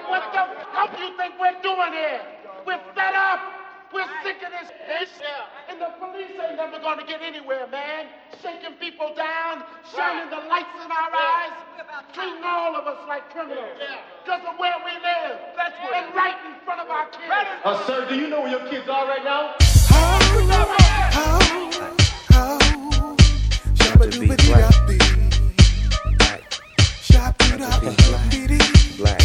What the fuck you think we're doing here? We're fed up. We're sick of this bitch. And the police ain't never gonna get anywhere, man. Shaking people down, shining the lights in our eyes, treating all of us like criminals. Because of where we live. And right in front of our kids. Sir, do you know where your kids are right now? Black.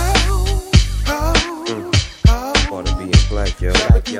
Part of being black, yo.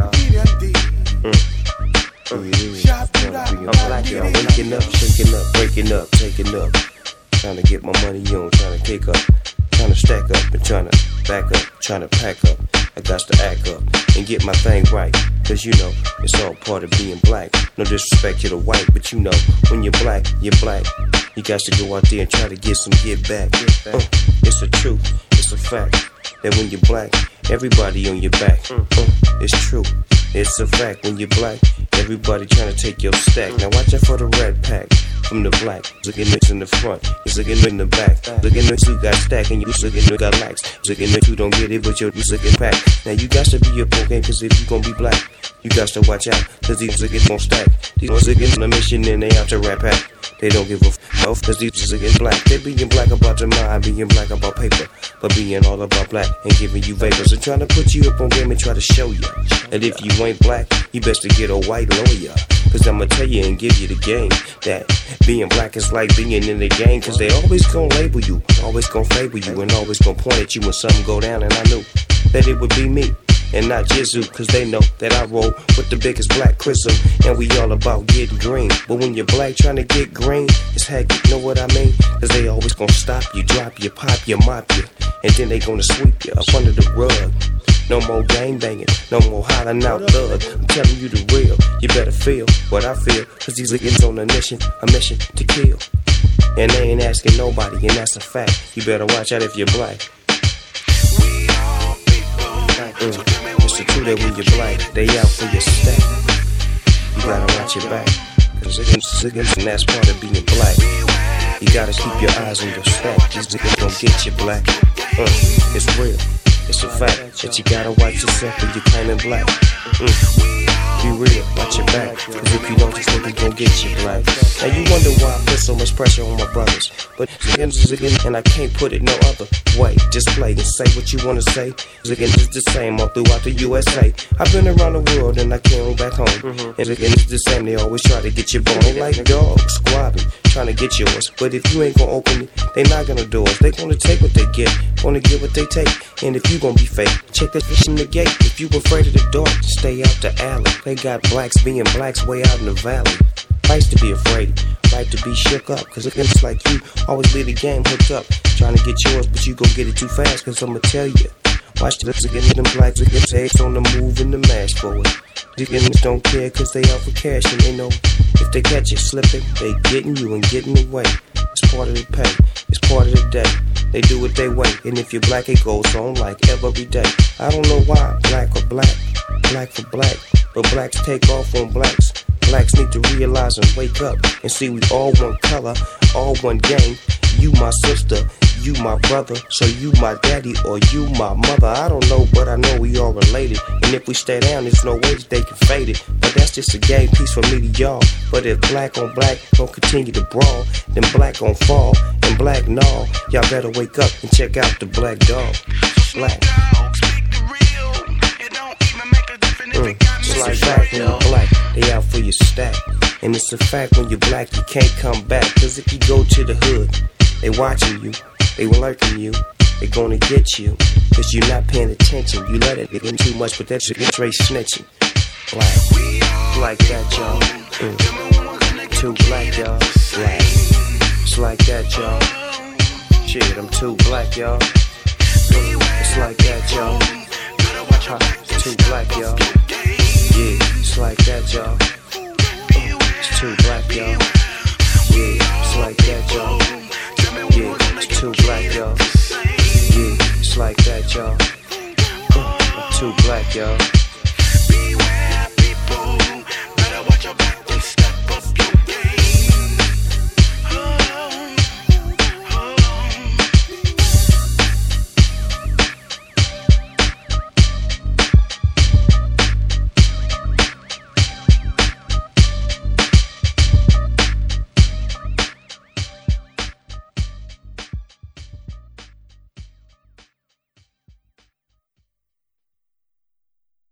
I'm black, y'all. Waking up, shaking up, breaking up, taking up. Trying to get my money on, trying to kick up, trying to stack up and trying to back up, trying to pack up. I got to act up and get my thing right. Cause you know, it's all part of being black. No disrespect to the white, but you know, when you're black, you're black. You got to go out there and try to get some get back. It's the truth, it's a fact. That when you're black, everybody on your back. It's true, it's a fact. When you're black, everybody trying to take your stack. Now watch out for the red pack from the black. Looking at in the front, he's looking in the back. Looking at you got stack and you looking at got lax. Looking at you don't get it, but you're looking back. Now you got to be a pro game, cause if you gon' be black, you got to watch out, cause these niggas gon' stack. These niggas on a mission and they out to rap at. They don't give a f*** cause these niggas black. They being black about your mind, being black about paper, but being all about black and giving you vapors and trying to put you up on game and try to show you. And if you ain't black, you best to get a white lawyer. Cause I'ma tell you and give you the game that being black is like being in the game. Cause they always gon' label you, always gon' favor you, and always gon' point at you when something go down. And I knew that it would be me and not Jizu, cause they know that I roll with the biggest black chrism, and we all about getting green. But when you're black trying to get green, it's heck, you know what I mean? Cause they always gonna stop you, drop you, pop you, mop you, and then they gonna sweep you up under the rug. No more gang banging, no more hollering out thug. I'm telling you the real, you better feel what I feel, cause these niggas on a mission to kill. And they ain't asking nobody, and that's a fact. You better watch out if you're black. It's the truth that when you're black, they out for your stack. You gotta watch your back, cause niggas, and that's part of being black. You gotta keep your eyes on your stack. These niggas gon' get you black. It's real, it's a fact that you gotta watch yourself when you're claiming black. Be real, watch your back, cause if you don't, these niggas gon' get you black. Now you wonder why I put so much pressure on my brothers, but and I can't put it no other way. Just play and say what you wanna say. It's the same all throughout the USA. I've been around the world and I came back home. And it's the same, they always try to get your bone. They like dogs, squabbing, trying to get yours. But if you ain't gonna open it, they not gonna doors. They gonna take what they get, gonna get what they take. And if you gonna be fake, check that fish in the gate. If you afraid of the dark, stay out the alley. They got blacks being blacks way out in the valley. Likes to be afraid, like to be shook up, cause it's like you always leave the game hooked up, trying to get yours, but you gon' get it too fast, cause I'ma tell you. Watch the lips again, them blacks again, takes on the move and the mash forward. These niggas don't care cause they out for cash, and they know if they catch you slipping, they getting you and getting away. It's part of the pay, it's part of the day. They do what they way, and if you're black, it goes on like every day. I don't know why, black or black for black, but blacks take off on blacks. Blacks need to realize and wake up and see we all one color, all one gang. You my sister, you my brother, so you my daddy or you my mother. I don't know, but I know we all related. And if we stay down, there's no way that they can fade it. But that's just a game piece from me to y'all. But if black on black don't continue to brawl, then black gon' fall and black gnaw. Y'all better wake up and check out the black dog. Black. It's like black when you're black, they out for your stack. And it's a fact when you're black, you can't come back. Cause if you go to the hood, they watching you, they lurking you, they gonna get you. Cause you're not paying attention, you let it get in too much, but that shit gets straight snitching. Black, like that y'all. Too black y'all, black. It's like that y'all. Shit, I'm too black y'all. It's like that y'all. Too black y'all. Yeah, it's like that y'all. It's too black y'all. Yeah, it's like that y'all. Yeah, it's too black y'all. Yeah, it's like that y'all. I'm too black y'all.